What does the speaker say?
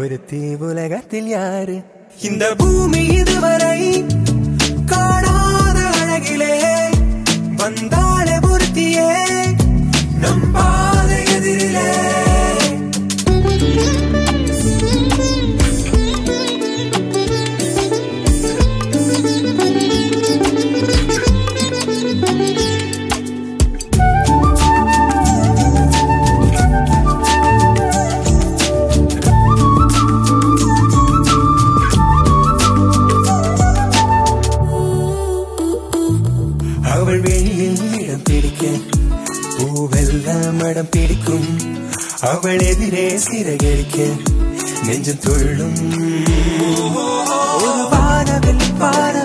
ஒருத்தி உலகத்தில் யாரு? இந்த பூமி இதுவரை காணாத அழகிலே வந்தாளே பொருத்தியே நம் பாதை எதிரிலே. அவள் வெளியில் இடம் பிடிக்க பூவெல்லாம் மடம் பிடிக்கும். அவள் எதிரே சிறகடிக்க நெஞ்சம் துள்ளும். ஒரு வானவில்